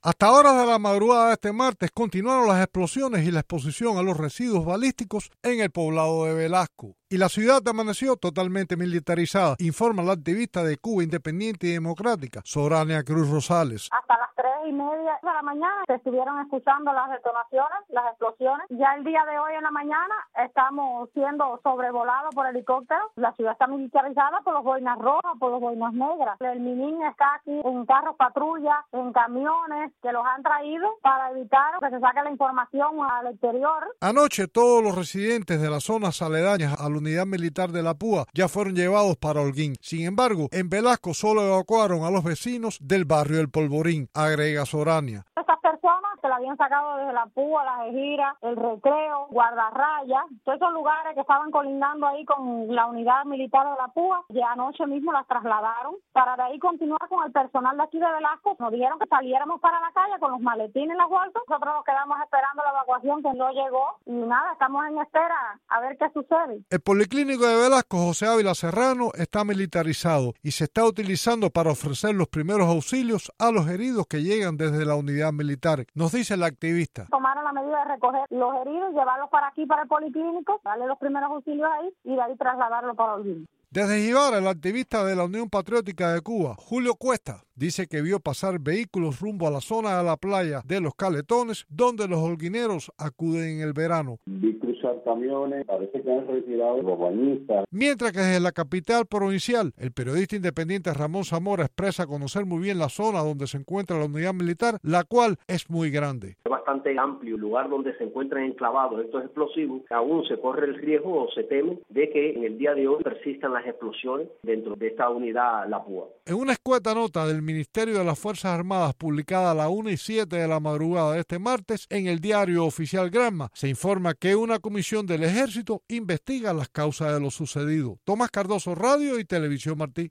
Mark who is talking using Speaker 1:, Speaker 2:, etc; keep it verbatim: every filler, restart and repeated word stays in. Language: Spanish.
Speaker 1: Hasta horas de la madrugada de este martes continuaron las explosiones y la exposición a los residuos balísticos en el poblado de Velasco. Y la ciudad amaneció totalmente militarizada, informa la activista de Cuba Independiente y Democrática, Sorania Cruz Rosales.
Speaker 2: Hasta las tres y media de la mañana se estuvieron escuchando las detonaciones, las explosiones. Ya el día de hoy en la mañana estamos siendo sobrevolados por helicópteros. La ciudad está militarizada por los boinas rojas, por los boinas negras. El MININ está aquí en carros patrulla, en camiones que los han traído para evitar que se saque la información al exterior.
Speaker 1: Anoche todos los residentes de las zonas aledañas a la unidad militar de la Púa ya fueron llevados para Holguín. Sin embargo, en Velasco solo evacuaron a los vecinos del barrio El Polvorín, agrega Sorania.
Speaker 2: Estas personas se la habían sacado desde la Púa, las Ejiras, el Recreo, Guardarraya, todos esos lugares que estaban colindando ahí con la unidad militar de la Púa. Ya anoche mismo las trasladaron para de ahí continuar con el personal de aquí de Velasco. Nos dijeron que saliéramos para la calle con los maletines en las bolsas. Nosotros nos quedamos esperando la evacuación que no llegó y nada, estamos en espera a ver qué sucede.
Speaker 1: El Policlínico de Velasco, José Ávila Serrano, está militarizado y se está utilizando para ofrecer los primeros auxilios a los heridos que llegan desde la unidad militar, nos dice la activista.
Speaker 2: Tomaron la medida de recoger los heridos, llevarlos para aquí, para el Policlínico, darle los primeros auxilios ahí y de ahí trasladarlos para Holguín.
Speaker 1: Desde Jibara, el activista de la Unión Patriótica de Cuba, Julio Cuesta, dice que vio pasar vehículos rumbo a la zona de la playa de Los Caletones, donde los holguineros acuden en el verano.
Speaker 3: Vi cruzar camiones, parece que han retirado los bañistas.
Speaker 1: Mientras que desde la capital provincial, el periodista independiente Ramón Zamora expresa conocer muy bien la zona donde se encuentra la unidad militar, la cual es muy grande.
Speaker 4: Es bastante amplio el lugar donde se encuentran enclavados estos explosivos. Aún se corre el riesgo o se teme de que en el día de hoy persistan las explosiones dentro de esta unidad La Púa.
Speaker 1: En una escueta nota del Ministerio de las Fuerzas Armadas publicada a la una y siete de la madrugada de este martes en el diario oficial Granma, se informa que una comisión del Ejército investiga las causas de lo sucedido. Tomás Cardoso, Radio y Televisión Martí.